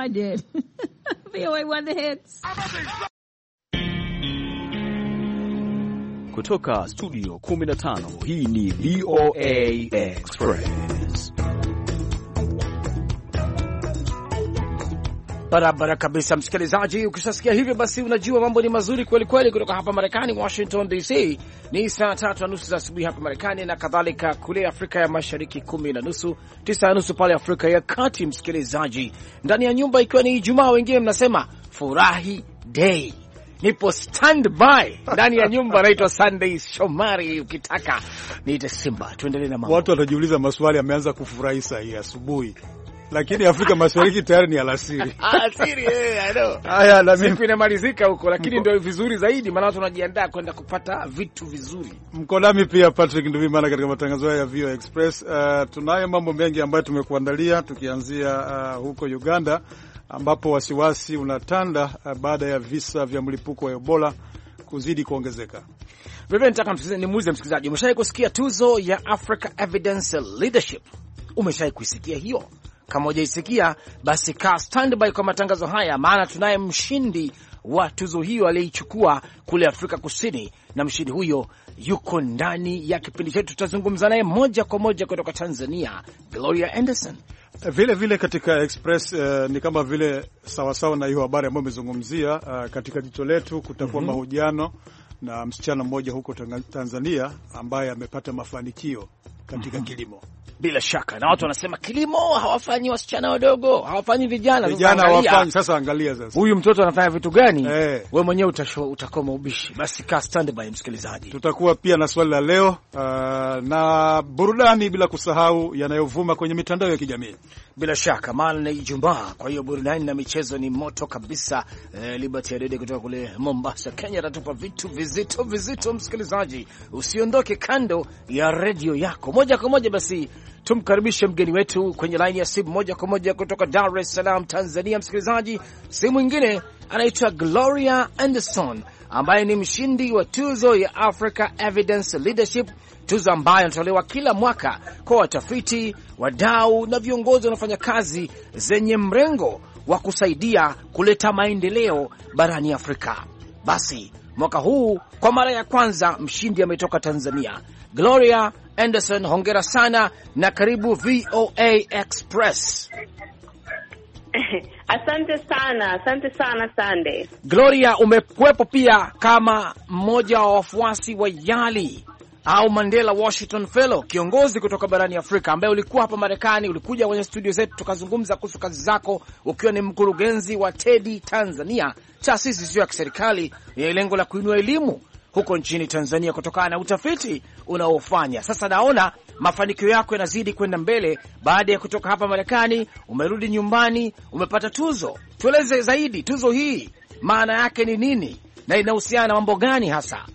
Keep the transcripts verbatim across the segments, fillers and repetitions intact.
I did. V O A One The Hits. Kutoka studio kumi na tano, hii ni V O A Express. Barabara kabisa msikilizaji, ukishasikia hivyo basi unajua mambo ni mazuri kweli kweli. Kutoka hapa Marekani, Washington D C ni saa tatu na nusu za asubuhi hapa Marekani, na kadhalika kule Afrika ya Mashariki kumi na nusu, tisa na nusu pale Afrika ya Kati. Msikilizaji, ndani ya nyumba ikiwa ni Ijumaa, wengine mnasema furahi day, nipo standby ndani ya nyumba. Naitwa Sunday Shomari, ukitaka niite Simba. Tuendelee na mambo. Watu watajiuliza maswali, ameanza kufurahi saa hii asubuhi, lakini Afrika Mashariki tayari ni alasiri. Alasiri, eh, I know. Haya, na mimi siku inamalizika huko, lakini ndio vizuri zaidi, maana watu wanajiandaa kwenda kupata vitu vizuri. Mko nami pia Patrick Nduvimana katika matangazo haya ya V O A Express. Uh, tunayo mambo mengi ambayo tumekuandalia, tukianzia uh, huko Uganda ambapo wasiwasi unatanda uh, baada ya visa vya mlipuko wa Ebola kuzidi kuongezeka. Vivyo nataka nimuulize msikilizaji, umeshawahi kusikia tuzo ya Africa Evidence Leadership? Umeshawahi kuisikia hiyo? Kama hujaisikia basi kaa standby kwa matangazo haya, maana tunaye mshindi wa tuzo hiyo aliyechukua kule Afrika Kusini, na mshindi huyo yuko ndani ya kipindi chetu. Tutazungumza naye moja kwa moja kutoka Tanzania, Gloria Anderson. Vile vile katika Express uh, ni kama vile sawasawa na hiyo habari ambayo umezungumzia, uh, katika jicho letu kutakuwa mm -hmm. mahojiano na msichana mmoja huko Tanzania ambaye amepata mafanikio katika mm -hmm. kilimo. Bila shaka, na watu wanasema kilimo hawafanyi wasichana wadogo, hawafanyi vijana. Vijana hawafanyi. Sasa angalia sasa, huyu mtoto anafanya vitu gani? Eh. Wewe mwenyewe utakoma ubishi. Basi ka standby msikilizaji. Tutakuwa pia na swali la leo, uh, na burudani, bila kusahau yanayovuma kwenye mitandao ya kijamii. Bila shaka, maana ni Ijumaa, kwa hiyo burudani na michezo ni moto kabisa. Eh, Liberty Adede kutoka kule Mombasa, Kenya atatupa vitu vizito vizito. Msikilizaji, usiondoke kando ya radio yako. Moja kwa moja basi tumkaribishe mgeni wetu kwenye line ya simu moja kwa moja kutoka Dar es Salaam, Tanzania. Msikilizaji, simu mwingine anaitwa Gloria Anderson ambaye ni mshindi wa tuzo ya Africa Evidence Leadership, tuzo ambayo inatolewa kila mwaka kwa watafiti, wadau na viongozi wanaofanya kazi zenye mrengo wa kusaidia kuleta maendeleo barani Afrika. Basi mwaka huu kwa mara ya kwanza mshindi ametoka Tanzania. Gloria Anderson, hongera sana na karibu V O A Express. Asante sana, asante sana Sunday. Gloria, umekuwepo pia kama mmoja wa wafuasi wa YALI au Mandela Washington Fellow, kiongozi kutoka barani Afrika ambaye ulikuwa hapa Marekani, ulikuja kwenye studio zetu tukazungumza kuhusu kazi zako ukiwa ni mkurugenzi wa TEDI Tanzania, taasisi sio ya kiserikali yenye lengo la kuinua elimu huko nchini Tanzania kutokana na utafiti unaofanya. Sasa naona mafanikio yako yanazidi kwenda mbele. Baada ya kutoka hapa Marekani, umerudi nyumbani, umepata tuzo. Tueleze zaidi, tuzo hii maana yake ni nini na inahusiana na mambo gani hasa?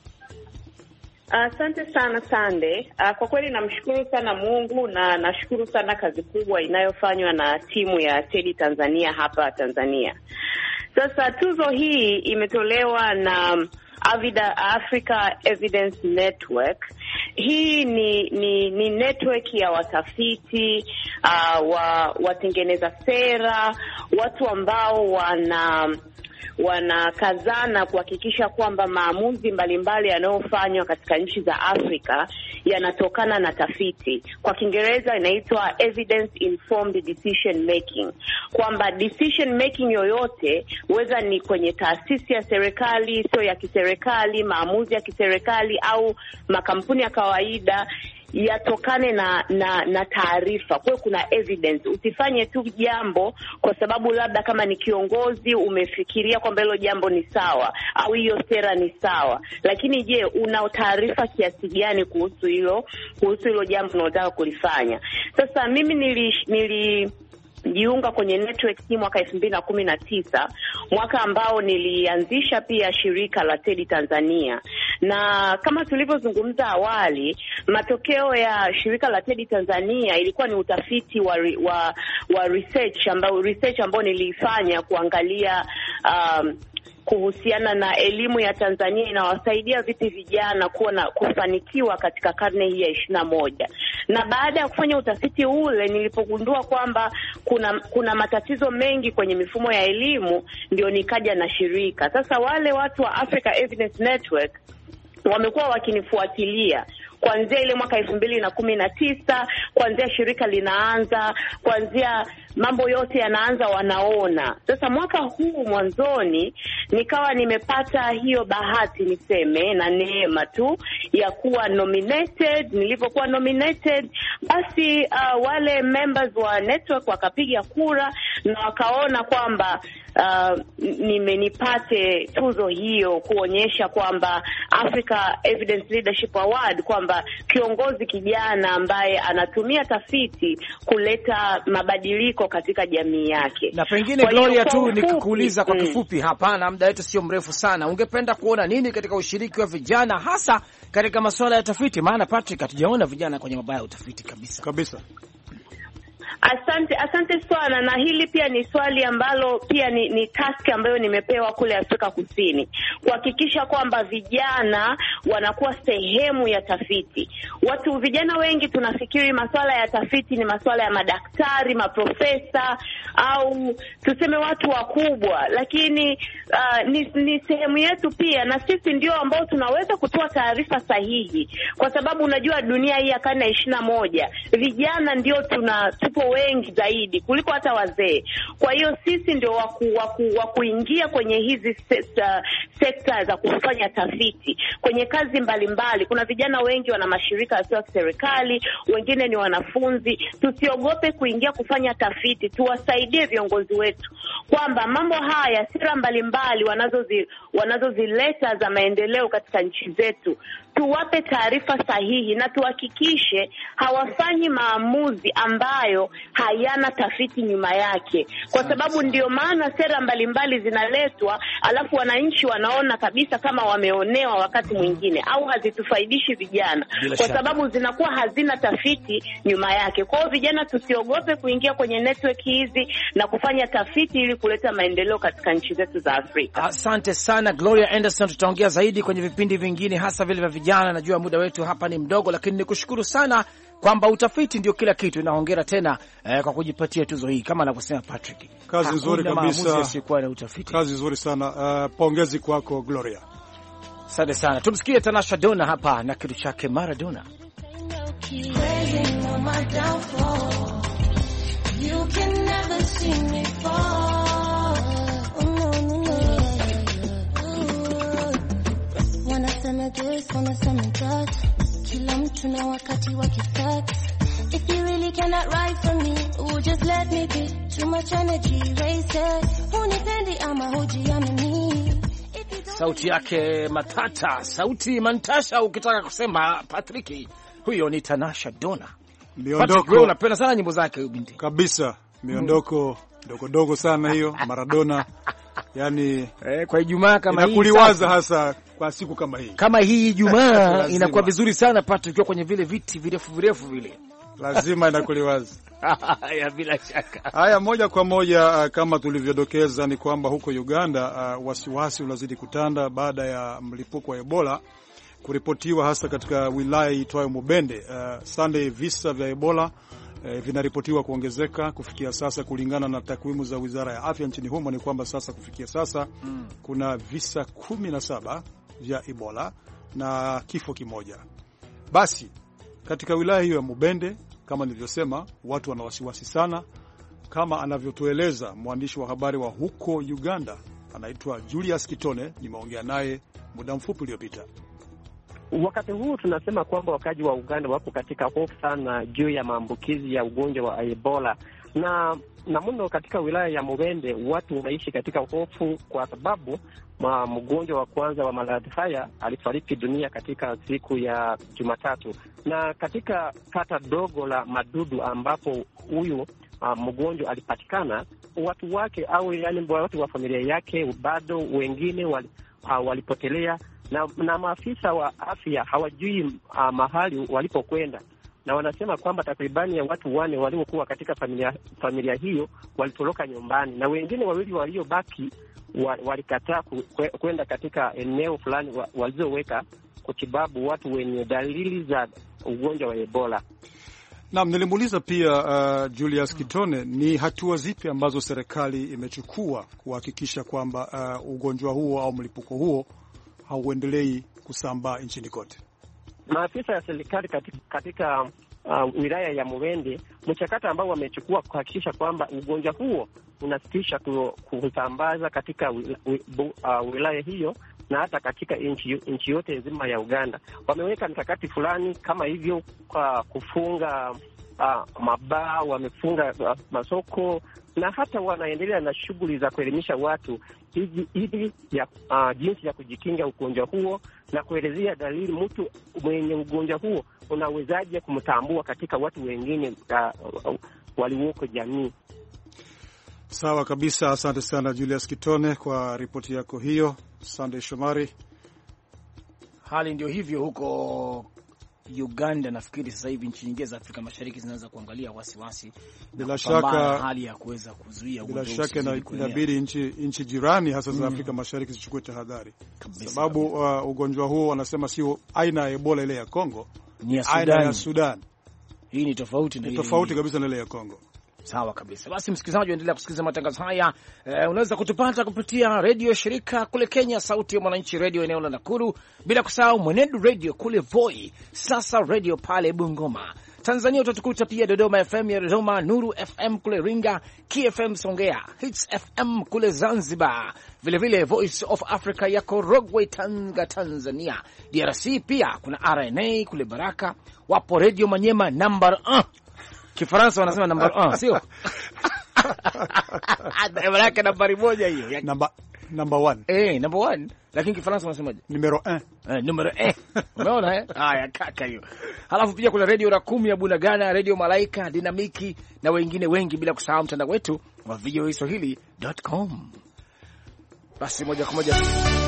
Asante uh, sana Sande. Uh, kwa kweli namshukuru sana Mungu na nashukuru sana kazi kubwa inayofanywa na timu ya TEDI Tanzania hapa Tanzania. Sasa tuzo hii imetolewa na Avida Africa Evidence Network. Hii ni ni, ni network ya watafiti, uh, wa watengeneza sera, watu ambao wana wanakazana kuhakikisha kwamba maamuzi mbalimbali yanayofanywa katika nchi za Afrika yanatokana na tafiti. Kwa Kiingereza inaitwa evidence informed decision making, kwamba decision making yoyote, weza ni kwenye taasisi ya serikali, sio ya kiserikali, maamuzi ya kiserikali au makampuni ya kawaida, yatokane na na, na taarifa. Kwa hiyo kuna evidence. Usifanye tu jambo kwa sababu labda kama ni kiongozi umefikiria kwamba hilo jambo ni sawa au hiyo sera ni sawa, lakini je, una taarifa kiasi gani kuhusu hilo kuhusu hilo jambo unalotaka kulifanya? Sasa mimi nili, nili jiunga kwenye network hii mwaka elfu mbili na kumi na tisa, mwaka ambao nilianzisha pia shirika la TEDI Tanzania. Na kama tulivyozungumza awali, matokeo ya shirika la TEDI Tanzania ilikuwa ni utafiti wa wa, wa research ambao research ambao nilifanya kuangalia um, kuhusiana na elimu ya Tanzania inawasaidia vipi vijana kuwa na kufanikiwa katika karne hii ya ishirini na moja. Na baada ya kufanya utafiti ule, nilipogundua kwamba kuna kuna matatizo mengi kwenye mifumo ya elimu, ndio nikaja na shirika. Sasa wale watu wa Africa Evidence Network wamekuwa wakinifuatilia kuanzia ile mwaka elfu mbili na kumi na tisa, kuanzia shirika linaanza, kuanzia mambo yote yanaanza, wanaona. Sasa mwaka huu mwanzoni nikawa nimepata hiyo bahati niseme na neema tu ya kuwa nominated. Nilipokuwa nominated, basi uh, wale members wa network wakapiga kura na wakaona kwamba uh, nimenipate tuzo hiyo, kuonyesha kwamba Africa Evidence Leadership Award, kwamba kiongozi kijana ambaye anatumia tafiti kuleta mabadiliko katika jamii yake. Na pengine Gloria tu nikuuliza kwa kifupi, hapana muda wetu sio mrefu sana, ungependa kuona nini katika ushiriki wa vijana hasa katika masuala ya tafiti? Maana Patrick, hatujaona vijana kwenye mabaya ya utafiti kabisa kabisa. Asante, asante sana. Na hili pia ni swali ambalo pia ni, ni task ambayo nimepewa kule Afrika Kusini, kuhakikisha kwamba vijana wanakuwa sehemu ya tafiti. Watu vijana wengi tunafikiri masuala ya tafiti ni masuala ya madaktari, maprofesa au tuseme watu wakubwa, lakini uh, ni, ni sehemu yetu pia, na sisi ndio ambao tunaweza kutoa taarifa sahihi, kwa sababu unajua dunia hii ya karne ya ishirini na moja vijana ndio tuna tupo wengi zaidi kuliko hata wazee. Kwa hiyo sisi ndio waku, waku, wakuingia kwenye hizi sekta, sekta za kufanya tafiti kwenye kazi mbalimbali mbali. Kuna vijana wengi wana mashirika yasiyo ya serikali, wengine ni wanafunzi. Tusiogope kuingia kufanya tafiti, tuwasaidie viongozi wetu kwamba mambo haya, sera mbalimbali wanazozi wanazozileta za maendeleo katika nchi zetu, tuwape taarifa sahihi na tuhakikishe hawafanyi maamuzi ambayo hayana tafiti nyuma yake, kwa sababu ndio maana sera mbalimbali zinaletwa alafu wananchi wanaona kabisa kama wameonewa wakati mwingine, au hazitufaidishi vijana kwa sababu zinakuwa hazina tafiti nyuma yake. Kwa hiyo vijana tusiogope kuingia kwenye network hizi na kufanya tafiti ili kuleta maendeleo katika nchi zetu za Afrika. Asante sana Gloria Anderson, tutaongea zaidi kwenye vipindi vingine hasa vile vya vijana. Najua muda wetu hapa ni mdogo, lakini nikushukuru sana kwamba utafiti ndio kila kitu, na hongera tena eh, kwa kujipatia tuzo hii kama anavyosema Patrick. Kazi nzuri kabisa. Kazi nzuri sana. Uh, pongezi kwako Gloria. Asante sana. Tumsikie Tanasha Donna hapa na kitu chake Maradona. You can never see me fall. Wanasema this, wanasema that. Kila mtu na wakati wa kifacts. If you really cannot ride for me, oh, just let me be. Too much energy, raise it. Hunipendi ama hujiamini. Sauti yake matata, sauti mantasha ukitaka kusema Patrick. Huyo ni Tanasha Donna. Miondoko, unapenda sana nyimbo zake huyo binti. Kabisa, miondoko dogo dogo sana hiyo Maradona. Yani eh, kwa Ijumaa kama hii inakuliwaza hasa kwa siku kama hii. Kama hii Ijumaa inakuwa vizuri sana Patrick, ukiwa kwenye vile viti virefu virefu vile. Lazima inakuliwaza. Ya bila shaka. Haya, moja kwa moja uh, kama tulivyodokeza ni kwamba huko Uganda uh, wasiwasi unazidi kutanda baada ya mlipuko wa Ebola kuripotiwa hasa katika wilaya itwayo Mubende. Uh, Sunday visa vya Ebola uh, vinaripotiwa kuongezeka kufikia sasa. Kulingana na takwimu za Wizara ya Afya nchini humo ni kwamba sasa kufikia sasa mm. kuna visa kumi na saba vya Ebola na kifo kimoja. Basi katika wilaya hiyo ya Mubende, kama nilivyosema, watu wana wasiwasi sana, kama anavyotueleza mwandishi wa habari wa huko Uganda anaitwa Julius Kitone. Nimeongea naye muda mfupi uliopita. Wakati huu tunasema kwamba wakazi wa Uganda wapo katika hofu sana juu ya maambukizi ya ugonjwa wa Ebola, na na mno katika wilaya ya Mubende watu wanaishi katika hofu kwa sababu mgonjwa wa kwanza wa maradhi haya alifariki dunia katika siku ya Jumatatu, na katika kata dogo la Madudu ambapo huyu uh, mgonjwa alipatikana, watu wake au yani watu wa familia yake bado wengine wali, uh, walipotelea na, na maafisa wa afya hawajui uh, mahali walipokwenda, na wanasema kwamba takribani ya watu wane waliokuwa katika familia familia hiyo walitoroka nyumbani, na wengine wawili waliobaki walikataa kwenda katika eneo fulani walizoweka kutibabu watu wenye dalili za ugonjwa wa Ebola. Naam, nilimuuliza pia uh, Julius Kitone, ni hatua zipi ambazo serikali imechukua kuhakikisha kwamba uh, ugonjwa huo au mlipuko huo hauendelei kusambaa nchini kote? Maafisa ya serikali katika, katika uh, wilaya ya Mubende, mchakato ambao wamechukua kuhakikisha kwamba ugonjwa huo unasitisha kusambaza katika wilaya, uh, wilaya hiyo na hata katika nchi, nchi yote nzima ya Uganda. Wameweka mikakati fulani kama hivyo kwa kufunga uh, mabaa, wamefunga uh, masoko na hata wanaendelea na shughuli za kuelimisha watu hivi ya uh, jinsi ya kujikinga ugonjwa huo na kuelezea dalili mtu mwenye ugonjwa huo unawezaje kumtambua katika watu wengine uh, uh, walioko jamii. Sawa kabisa, asante sana Julius Kitone kwa ripoti yako hiyo. Sunday Shomari. Hali ndio hivyo huko Uganda. Nafikiri sasa hivi nchi nyingine za Afrika Mashariki zinaanza kuangalia wasiwasi, bila shaka hali ya kuweza kuzuia bila shaka na inabidi nchi nchi jirani hasa za mm. Afrika Mashariki zichukue tahadhari, sababu uh, ugonjwa huo wanasema sio aina ya Ebola ile ya Kongo, ni ya aina ya Sudan. Hii ni tofauti na ile tofauti kabisa na ile ya Kongo. Sawa kabisa. Basi msikilizaji, endelea kusikiliza matangazo haya. E, unaweza kutupata kupitia redio shirika kule Kenya, Sauti ya Mwananchi Radio eneo la Nakuru, bila kusahau Mwenedu Radio kule Voi, Sasa Radio pale Bungoma. Tanzania utatukuta pia Dodoma F M ya Dodoma, Nuru F M kule Ringa, K F M Songea, Hits F M kule Zanzibar, vile vile Voice of Africa ya Korogwe Tanga Tanzania. D R C pia kuna R N A kule Baraka, wapo Radio Manyema number one. Kifaransa wanasema number one, sio? Baraka nambari moja hiyo. Number number one. Eh, number one. Lakini Kifaransa wanasemaje? Numero un. Eh, numero un. Umeona eh? Haya kaka hiyo. Halafu pia kuna Radio Rakumi ya Bunagana, Radio Malaika, Dinamiki na wengine wengi, bila kusahau mtandao wetu wa v o a swahili dot com. Basi moja kwa moja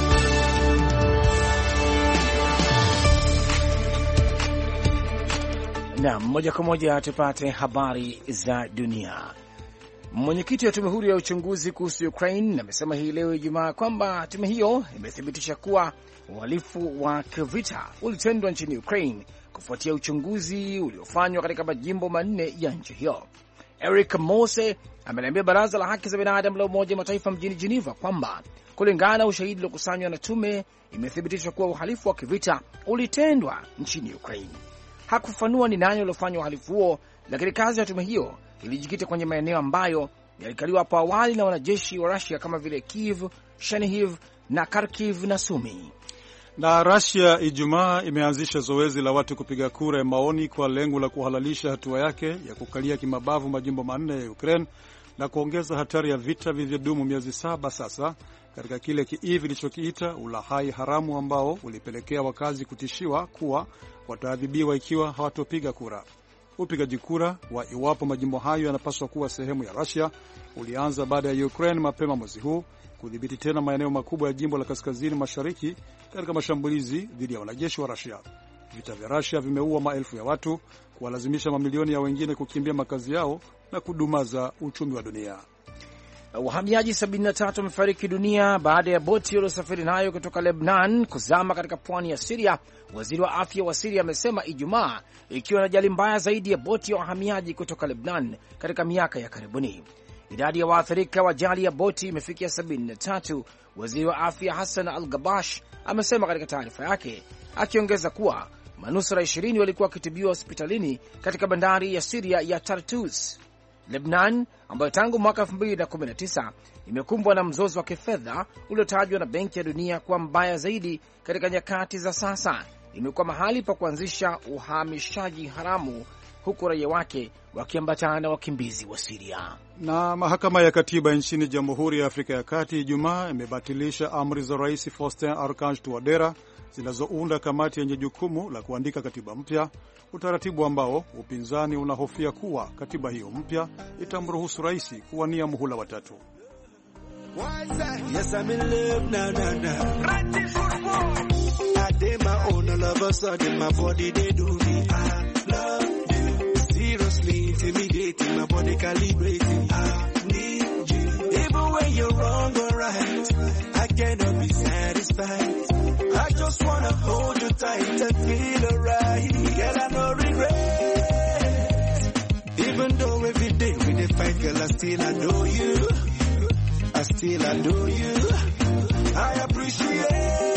na moja kwa moja tupate habari za dunia. Mwenyekiti wa tume huru ya uchunguzi kuhusu Ukraine amesema hii leo Ijumaa kwamba tume hiyo imethibitisha kuwa uhalifu wa kivita ulitendwa nchini Ukraine kufuatia uchunguzi uliofanywa katika majimbo manne ya nchi hiyo. Eric Mose ameliambia baraza la haki za binadamu la Umoja wa Mataifa mjini Geneva kwamba kulingana na ushahidi uliokusanywa na tume, imethibitisha kuwa uhalifu wa kivita ulitendwa nchini Ukraine. Hakufanua ni nani waliofanya uhalifu huo, lakini kazi ya tume hiyo ilijikita kwenye maeneo ambayo yalikaliwa hapo awali na wanajeshi wa Russia kama vile Kiev, Chernihiv na Kharkiv na Sumi. Na Russia Ijumaa imeanzisha zoezi la watu kupiga kura ya maoni kwa lengo la kuhalalisha hatua yake ya kukalia kimabavu majimbo manne ya Ukraine na kuongeza hatari ya vita vilivyodumu miezi saba sasa katika kile Kiev ilichokiita ulahai haramu ambao ulipelekea wakazi kutishiwa kuwa wataadhibiwa ikiwa hawatopiga kura. Upigaji kura wa iwapo majimbo hayo yanapaswa kuwa sehemu ya Russia ulianza baada ya Ukraine mapema mwezi huu kudhibiti tena maeneo makubwa ya jimbo la kaskazini mashariki katika mashambulizi dhidi ya wanajeshi wa Russia. Vita vya Russia vimeua maelfu ya watu, kuwalazimisha mamilioni ya wengine kukimbia makazi yao na kudumaza uchumi wa dunia. Wahamiaji sabini na tatu wamefariki dunia baada ya boti waliosafiri nayo kutoka Lebanon kuzama katika pwani ya Syria. Waziri wa afya wa Syria amesema Ijumaa, ikiwa na ajali mbaya zaidi ya boti ya wahamiaji kutoka Lebanon katika miaka ya karibuni. Idadi ya waathirika wa ajali ya boti imefikia sabini na tatu, waziri wa afya Hassan Al-Gabash amesema katika taarifa yake, akiongeza kuwa manusura ishirini walikuwa wakitibiwa hospitalini katika bandari ya Syria ya Tartus. Lebanon, ambayo tangu mwaka elfu mbili na kumi na tisa imekumbwa na mzozo wa kifedha uliotajwa na Benki ya Dunia kuwa mbaya zaidi katika nyakati za sasa, imekuwa mahali pa kuanzisha uhamishaji haramu, huku raia wake wakiambatana na wakimbizi wa Syria. Na mahakama ya katiba nchini Jamhuri ya Afrika ya Kati Ijumaa imebatilisha amri za Rais Faustin Archange Touadera zinazounda kamati yenye jukumu la kuandika katiba mpya, utaratibu ambao upinzani unahofia kuwa katiba hiyo mpya itamruhusu rais kuwania muhula watatu. Yes, I'm in love, na, na, na. I did my own, all of a sudden my body they do me. I love you, seriously intimidating, my body calibrating. I need you, even when you're wrong or right, I cannot be satisfied. I just wanna hold you tight and feel alright. Girl, I no regret. fine girl, I still adore you. I still adore you. I appreciate.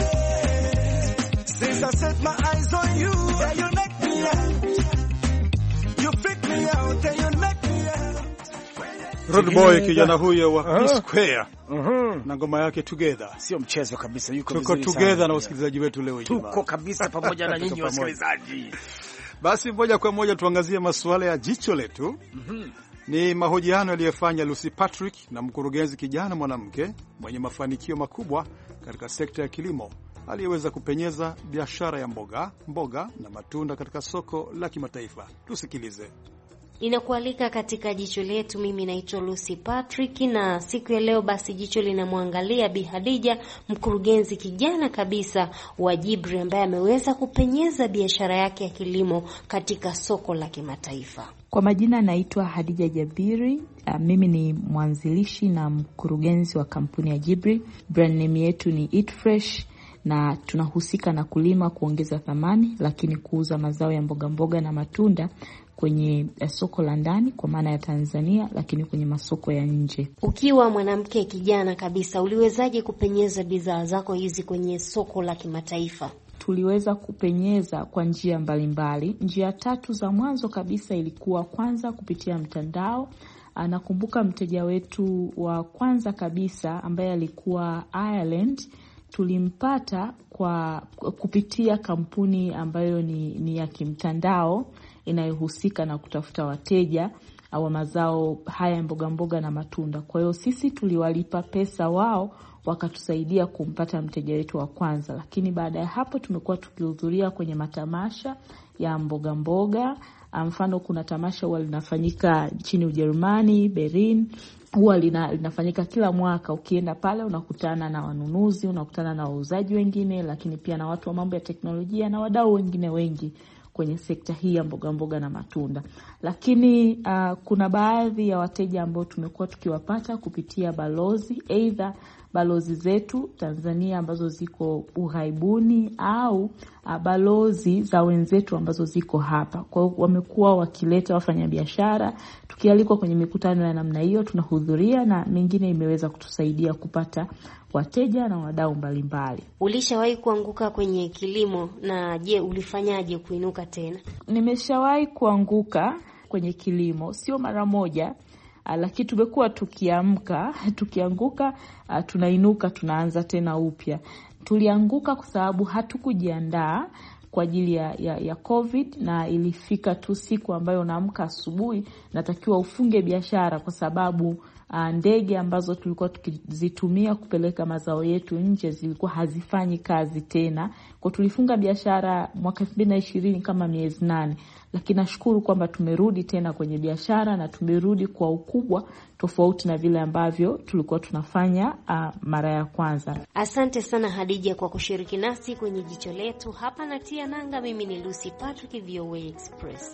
Since I set my eyes on you, yeah, you knock me out. You freak me out, and you knock me out. Rude Boy, kijana huyo wa P Square. Mhm. Na ngoma yake Together. Sio mchezo kabisa, yuko vizuri sana. Tuko together na wasikilizaji wetu leo Ijumaa. Tuko kabisa pamoja na nyinyi wasikilizaji. Basi moja kwa moja tuangazie masuala ya jicho letu. Mhm. Ni mahojiano aliyofanya Lucy Patrick na mkurugenzi kijana mwanamke mwenye mafanikio makubwa katika sekta ya kilimo, aliyeweza kupenyeza biashara ya mboga, mboga na matunda katika soko la kimataifa. Tusikilize. Inakualika katika jicho letu. Mimi naitwa Lucy Patrick na siku ya leo basi jicho linamwangalia Bi Hadija, mkurugenzi kijana kabisa wa Jibri ambaye ameweza kupenyeza biashara yake ya kilimo katika soko la kimataifa. Kwa majina naitwa Hadija Jabiri. Uh, mimi ni mwanzilishi na mkurugenzi wa kampuni ya Jibri. Brand name yetu ni Eat Fresh na tunahusika na kulima, kuongeza thamani, lakini kuuza mazao ya mboga mboga na matunda kwenye soko la ndani kwa maana ya Tanzania, lakini kwenye masoko ya nje. Ukiwa mwanamke kijana kabisa, uliwezaje kupenyeza bidhaa zako hizi kwenye soko la kimataifa? Tuliweza kupenyeza kwa njia mbalimbali. Njia tatu za mwanzo kabisa ilikuwa kwanza kupitia mtandao. Nakumbuka mteja wetu wa kwanza kabisa ambaye alikuwa Ireland, tulimpata kwa kupitia kampuni ambayo ni, ni ya kimtandao inayohusika na kutafuta wateja au mazao haya mboga mboga na matunda. Kwa hiyo sisi tuliwalipa pesa, wao wakatusaidia kumpata mteja wetu wa kwanza. Lakini baada ya hapo tumekuwa tukihudhuria kwenye matamasha ya mboga mboga. Mfano kuna tamasha huwa linafanyika nchini Ujerumani, Berlin. Huwa lina, linafanyika kila mwaka. Ukienda pale unakutana na wanunuzi, unakutana na wauzaji wengine, lakini pia na watu wa mambo ya teknolojia na wadau wengine wengi kwenye sekta hii ya mboga mboga na matunda. Lakini uh, kuna baadhi ya wateja ambao tumekuwa tukiwapata kupitia balozi, either balozi zetu Tanzania ambazo ziko ughaibuni au uh, balozi za wenzetu ambazo ziko hapa. Kwa hiyo wamekuwa wakileta wafanyabiashara, tukialikwa kwenye mikutano ya namna hiyo tunahudhuria, na mingine imeweza kutusaidia kupata wateja na wadau mbalimbali. Ulishawahi kuanguka kwenye kilimo, na je, ulifanyaje kuinuka tena? Nimeshawahi kuanguka kwenye kilimo, sio mara moja, lakini tumekuwa tukiamka, tukianguka, tunainuka, tunaanza tena upya. Tulianguka kwa sababu hatukujiandaa kwa ajili ya, ya, ya COVID, na ilifika tu siku ambayo unaamka asubuhi natakiwa ufunge biashara kwa sababu uh, ndege ambazo tulikuwa tukizitumia kupeleka mazao yetu nje zilikuwa hazifanyi kazi tena. Kwa tulifunga biashara mwaka elfu mbili na ishirini kama miezi nane. Lakini nashukuru kwamba tumerudi tena kwenye biashara na tumerudi kwa ukubwa tofauti na vile ambavyo tulikuwa tunafanya uh, mara ya kwanza. Asante sana Hadija kwa kushiriki nasi kwenye jicho letu. Hapa natia nanga. Mimi ni Lucy Patrick, V O A Express.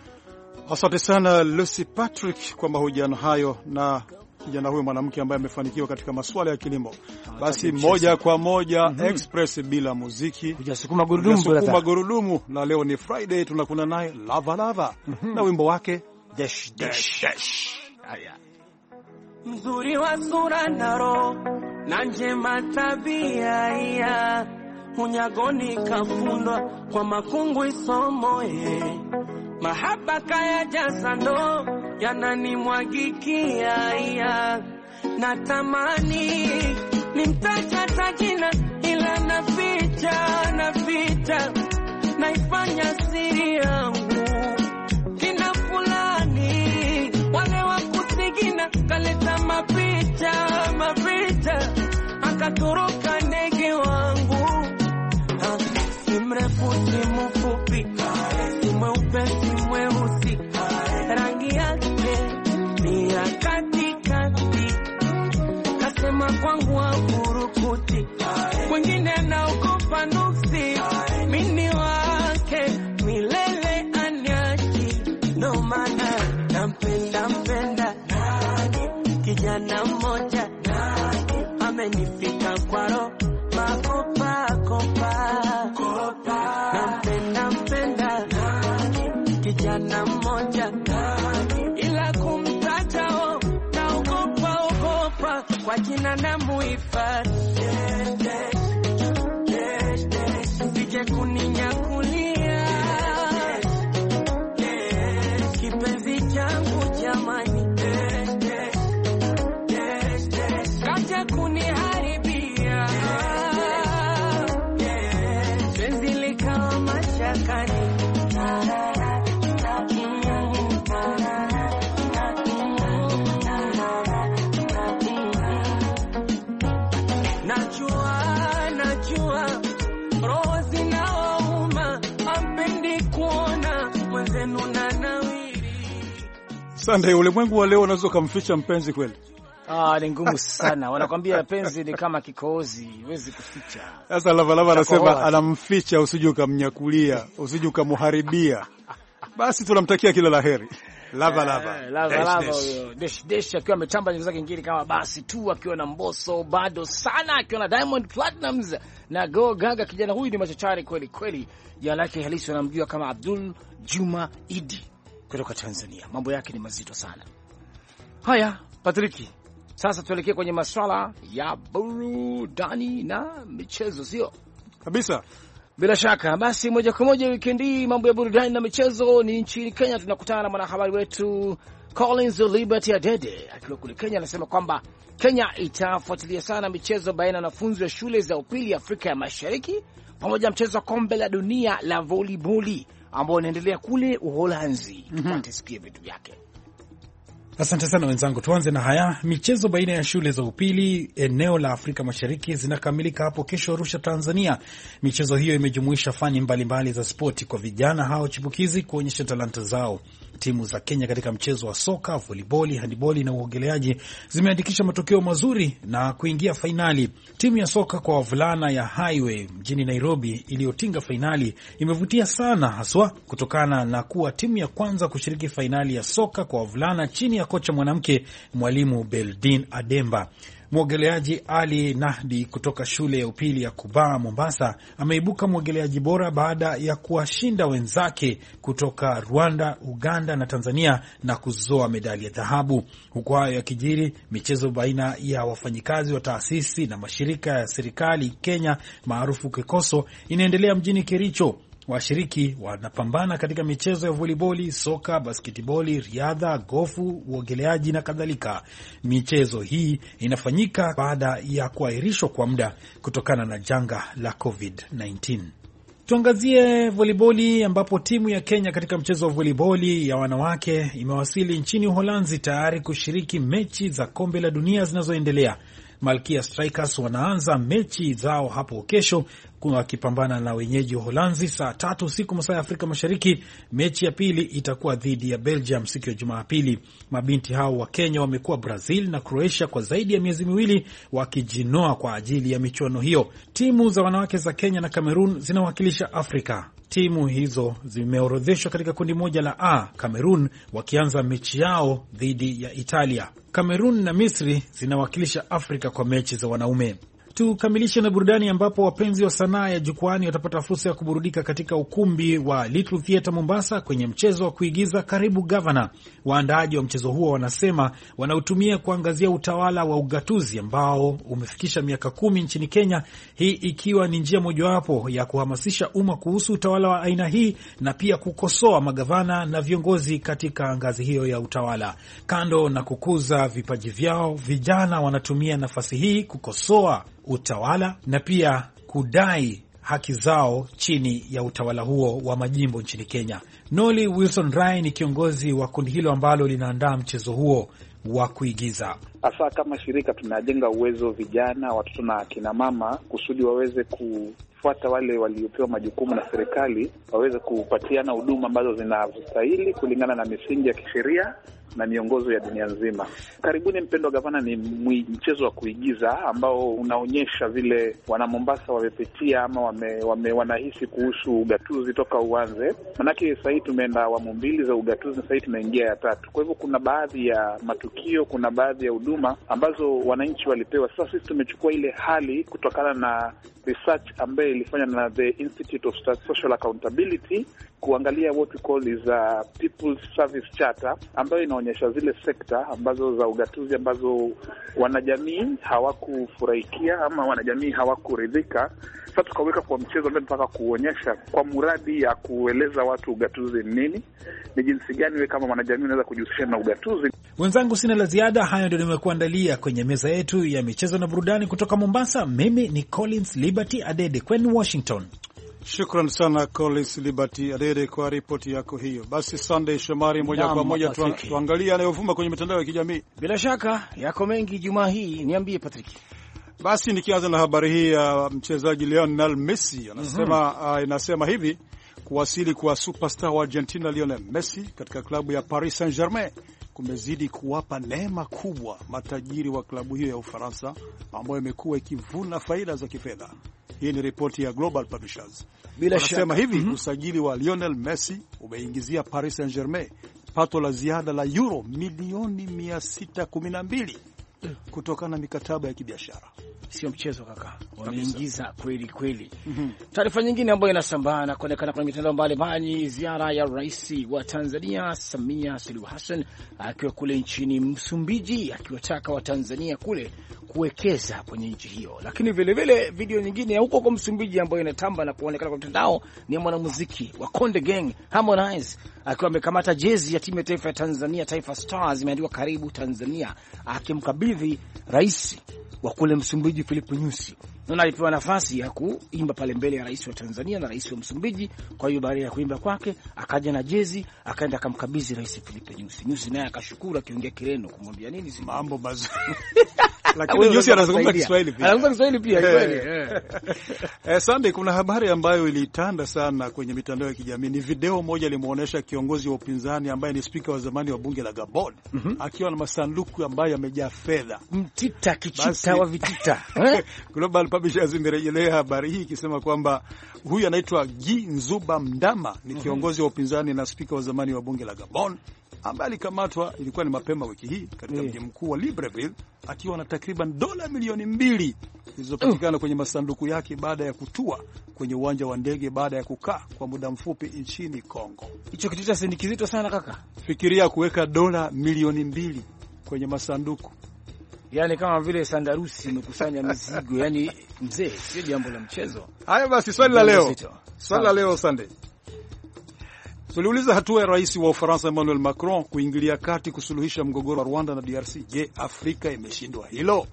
Asante sana Lucy Patrick kwa mahojiano hayo na kijana huyo mwanamke ambaye amefanikiwa katika masuala ya kilimo. Basi moja kwa moja mm -hmm. Express bila muziki hujasukuma gurudumu, hujasukuma gurudumu. Na leo ni Friday, tunakuna naye Lava Lava mm -hmm. na wimbo wake dash dash dash. Haya, mzuri wa sura na roho na njema tabia ya unyagoni kafundwa kwa makungu isomo ye mahaba kaya jasa ndo yananimwagikia ya natamani nimtaja tajina ila naficha naficha naifanya siri yangu kina fulani wale wa kusigina kaleta mapicha mapicha akatoroka ndege wangu ha, si mrefu si mfupi si mweupe si mweusi rangi yake ni ya katikati kasema kwangu wa kurukuti wengine naogopa nuksi mini wake milele anyachi no maana nampenda mpenda kijana mmoja amenifika kwa roho makopa kopa nampenda mpenda kijana mmoja ila kumtaja jina na muhifadhi, usije kuninyakulia kipenzi changu jamani, kaja kuniharibia penzi likawa mashakani. Sunday, ulimwengu wa leo unaweza kumficha mpenzi kweli? Ah, ni ngumu sana. Wanakwambia penzi ni kama kikohozi, huwezi kuficha. Sasa Lava Lava anasema anamficha usije ukamnyakulia, usije ukamharibia. Basi tunamtakia kila laheri. Lava Lava. Eh, Lava Lava huyo. Dash Dash akiwa ametamba nyuzo zake ngine kama basi tu, akiwa na Mbosso bado sana, akiwa na Diamond Platnumz na Go Gaga. Kijana huyu ni machachari kweli kweli. Jina lake halisi wanamjua kama Abdul Juma Idi kutoka Tanzania. Mambo yake ni mazito sana. Haya, Patriki. Sasa tuelekee kwenye masuala ya burudani na michezo, sio? Kabisa. Bila shaka. Basi moja kwa moja weekend hii mambo ya burudani na michezo ni nchini Kenya. Tunakutana na mwanahabari wetu Collins Liberty Adede akiwa kule Kenya, anasema kwamba Kenya itafuatilia sana michezo baina ya wanafunzi wa shule za upili Afrika ya Mashariki pamoja na mchezo wa kombe la dunia la volleyball ambao unaendelea kule Uholanzi. Tutasikia mm -hmm. vitu vyake. Asante sana wenzangu. Tuanze na haya. Michezo baina ya shule za upili eneo la Afrika Mashariki zinakamilika hapo kesho Arusha, Tanzania. Michezo hiyo imejumuisha fani mbalimbali za spoti kwa vijana hao chipukizi kuonyesha talanta zao. Timu za Kenya katika mchezo wa soka, volleyball, handball na uogeleaji zimeandikisha matokeo mazuri na kuingia fainali. Timu ya soka kwa wavulana ya Highway mjini Nairobi iliyotinga fainali imevutia sana, haswa kutokana na kuwa timu ya kwanza kushiriki fainali ya soka kwa wavulana chini ya kocha mwanamke mwalimu Beldin Ademba. Mwogeleaji Ali Nahdi kutoka shule ya upili ya Kubaa Mombasa ameibuka mwogeleaji bora baada ya kuwashinda wenzake kutoka Rwanda, Uganda na Tanzania na kuzoa medali ya dhahabu. Huku hayo yakijiri, michezo baina ya wafanyikazi wa taasisi na mashirika ya serikali Kenya maarufu Kekoso inaendelea mjini Kericho. Washiriki wanapambana katika michezo ya volleyball, soka, basketball, riadha, gofu, uogeleaji na kadhalika. Michezo hii inafanyika baada ya kuahirishwa kwa muda kutokana na janga la COVID nineteen. Tuangazie volleyball ambapo timu ya Kenya katika mchezo wa volleyball ya wanawake imewasili nchini Uholanzi tayari kushiriki mechi za kombe la dunia zinazoendelea. Malkia Strikers wanaanza mechi zao hapo kesho wakipambana na wenyeji wa Uholanzi saa tatu usiku masaa ya Afrika Mashariki. Mechi ya pili itakuwa dhidi ya Belgium siku ya Jumapili. Mabinti hao wa Kenya wamekuwa Brazil na Croatia kwa zaidi ya miezi miwili wakijinoa kwa ajili ya michuano hiyo. Timu za wanawake za Kenya na Cameroon zinawakilisha Afrika. Timu hizo zimeorodheshwa katika kundi moja la A, Cameroon wakianza mechi yao dhidi ya Italia. Cameroon na Misri zinawakilisha Afrika kwa mechi za wanaume. Tukamilishe na burudani ambapo wapenzi wa sanaa ya jukwani watapata fursa ya kuburudika katika ukumbi wa Little Theatre Mombasa kwenye mchezo wa kuigiza Karibu Governor. Waandaaji wa mchezo huo wanasema wanautumia kuangazia utawala wa ugatuzi ambao umefikisha miaka kumi nchini Kenya, hii ikiwa ni njia mojawapo ya kuhamasisha umma kuhusu utawala wa aina hii na pia kukosoa magavana na viongozi katika ngazi hiyo ya utawala. Kando na kukuza vipaji vyao, vijana wanatumia nafasi hii kukosoa utawala na pia kudai haki zao chini ya utawala huo wa majimbo nchini Kenya. Noli Wilson Rai ni kiongozi wa kundi hilo ambalo linaandaa mchezo huo wa kuigiza. Hasa kama shirika tunajenga uwezo vijana, watoto na akina mama kusudi waweze kufuata wale waliopewa majukumu na serikali, waweze kupatiana huduma ambazo zinastahili kulingana na misingi ya kisheria na miongozo ya dunia nzima. Karibuni Mpendwa Gavana ni mchezo wa kuigiza ambao unaonyesha vile wana Mombasa wamepitia ama wame, wame wanahisi kuhusu ugatuzi toka uanze. Manake sasa hivi tumeenda awamu mbili za ugatuzi na sasa hivi tunaingia ya tatu. Kwa hivyo kuna baadhi ya matukio, kuna baadhi ya huduma huduma ambazo wananchi walipewa. Sasa sisi tumechukua ile hali kutokana na research ambayo ilifanywa na the Institute of Social Accountability kuangalia what we call is a People's Service Charter ambayo inaonyesha zile sekta ambazo za ugatuzi ambazo wanajamii hawakufurahikia ama wanajamii hawakuridhika. Sasa tukaweka kwa mchezo ambao tunataka kuonyesha kwa mradi ya kueleza watu ugatuzi ni nini, ni jinsi gani wewe kama wanajamii unaweza kujihusisha na ugatuzi. Wenzangu, sina la ziada. Hayo ndio nimekuandalia kwenye meza yetu ya michezo na burudani kutoka Mombasa. Mimi ni Collins Liberty Adede kwenu Washington. Shukran sana Collins Liberty Adede kwa ripoti yako hiyo. Basi Sunday Shomari, moja kwa moja tuang, tuangalie yanayovuma kwenye mitandao ya kijamii. Bila shaka yako mengi Jumaa hii, niambie Patrick. Basi nikianza na habari hii ya uh, mchezaji Lionel Messi anasema mm-hmm. uh, inasema hivi: kuwasili kwa superstar wa Argentina Lionel Messi katika klabu ya Paris Saint-Germain kumezidi kuwapa neema kubwa matajiri wa klabu hiyo ya Ufaransa ambayo imekuwa ikivuna faida za kifedha. Hii ni ripoti ya Global Publishers. Bila anasema hivi mm-hmm. usajili wa Lionel Messi umeingizia Paris Saint-Germain pato la ziada la euro milioni mia sita kumi na mbili kutokana na mikataba ya kibiashara. Sio mchezo kaka, wameingiza kweli kweli. mm-hmm. Taarifa nyingine ambayo inasambaa na kuonekana kwenye mitandao mbalimbali, ziara ya rais wa Tanzania Samia Suluhu Hassan akiwa kule nchini Msumbiji, akiwataka wa Tanzania kule kuwekeza kwenye nchi hiyo. Lakini vile vile video nyingine ya huko kwa Msumbiji ambayo inatamba na kuonekana kwa mtandao ni mwanamuziki wa Konde Gang Harmonize akiwa amekamata jezi ya timu ya taifa ya Tanzania Taifa Stars, imeandikwa karibu Tanzania, akimkabidhi rais wa kule Msumbiji Filipe Nyusi. Na alipewa nafasi ya kuimba pale mbele ya rais wa Tanzania na rais wa Msumbiji. Kwa hiyo baada ya kuimba kwake akaja na jezi, akaenda akamkabidhi rais Filipe Nyusi. Nyusi naye akashukuru, akiongea Kireno kumwambia nini si mambo mazuri. Lakini Nyusi anazungumza Kiswahili pia. Anazungumza Kiswahili pia kweli. Eh, Sunday, kuna habari ambayo ilitanda sana kwenye mitandao ya kijamii. Ni video moja ilimuonesha kiongozi wa upinzani ambaye ni spika wa zamani wa bunge la Gabon mm-hmm. akiwa na masanduku ambayo yamejaa fedha. Mtita kichita wa vitita. Global Publishers imerejelea habari hii ikisema kwamba huyu anaitwa Guy Nzuba Mdama, ni kiongozi wa upinzani na spika wa zamani wa bunge la Gabon ambaye alikamatwa, ilikuwa ni mapema wiki hii katika mji mkuu wa Libreville, akiwa na takriban dola milioni mbili zilizopatikana kwenye masanduku yake baada ya kutua kwenye uwanja wa ndege baada ya kukaa kwa muda mfupi nchini Kongo. Hicho kitu cha kizito sana kaka. Fikiria kuweka dola milioni mbili kwenye masanduku. Yaani kama vile sandarusi imekusanya mizigo, yani mzee, sio jambo la mchezo. Haya basi, swali la leo. Swali la leo Sunday. Tuliuliza hatua ya rais wa Ufaransa Emmanuel Macron kuingilia kati kusuluhisha mgogoro wa Rwanda na D R C. Je, Afrika imeshindwa hilo?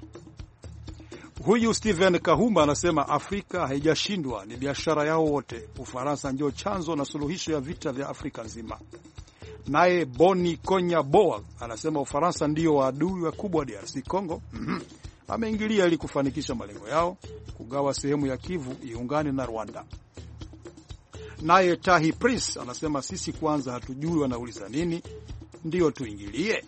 Huyu Steven Kahumba anasema Afrika haijashindwa, ni biashara yao wote. Ufaransa ndio chanzo na suluhisho ya vita vya Afrika nzima. Naye Boni Konya Boa anasema Ufaransa ndio waadui wakubwa wa D R C Congo. Mm-hmm. Ameingilia ili kufanikisha malengo yao, kugawa sehemu ya Kivu iungane na Rwanda. Naye Tahi Prince anasema sisi kwanza hatujui wanauliza nini, ndio tuingilie.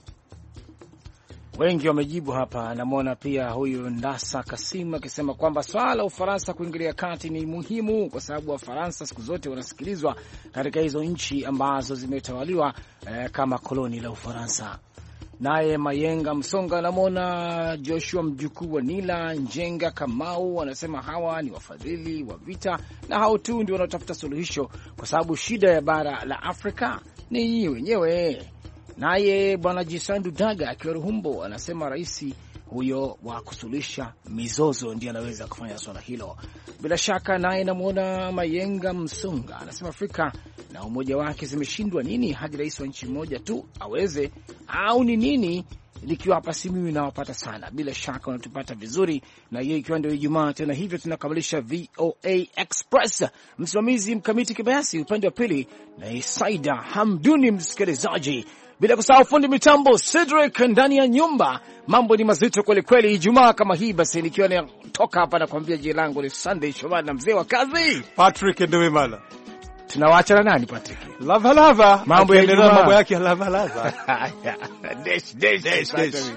Wengi wamejibu hapa. Namwona pia huyu Ndasa Kasim akisema kwamba swala la Ufaransa kuingilia kati ni muhimu kwa sababu Wafaransa siku zote wanasikilizwa katika hizo nchi ambazo zimetawaliwa eh, kama koloni la Ufaransa. Naye Mayenga Msonga, namwona Joshua mjukuu wa Nila Njenga Kamau anasema hawa ni wafadhili wa vita na hao tu ndio wanaotafuta suluhisho kwa sababu shida ya bara la Afrika ni nyinyi wenyewe. Naye bwana Jisandu Daga akiwa Ruhumbo anasema rais huyo wa kusuluhisha mizozo ndiye anaweza kufanya swala hilo. Bila shaka naye namuona Mayenga Msonga anasema Afrika na umoja wake zimeshindwa nini hadi rais wa nchi moja tu aweze, au ni nini? Likiwa hapa si mimi nawapata sana. Bila shaka unatupata vizuri, na yeye ikiwa ndio Ijumaa tena hivyo tunakamilisha V O A Express. Msimamizi Mkamiti Kibayasi, upande wa pili na Saida Hamduni msikilizaji, bila kusahau fundi mitambo Cedric ndani ya nyumba. Mambo ni mazito kweli kweli Ijumaa kama hii. Basi nikiwa natoka hapa na kuambia jina langu ni Sunday Shomari na mzee wa kazi Patrick Ndewimana. Tunawaacha na nani Patrick? Lava lava. Mambo ya Ijumaa, mambo yake lava lava. Desh desh desh desh.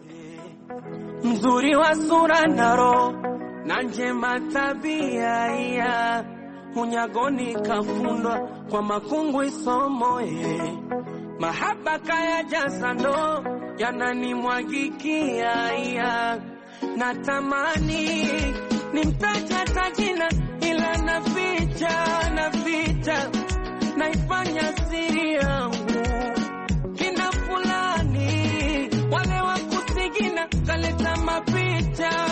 Mzuri wa sura na roho na njema tabia ya unyagoni kafundwa kwa makungu isomo ye mahaba kaya jasa ndo yananimwagikia ya natamani nimtaja tajina ila naficha naficha naifanya siri yangu kina fulani wale wa kusigina kaleta mapicha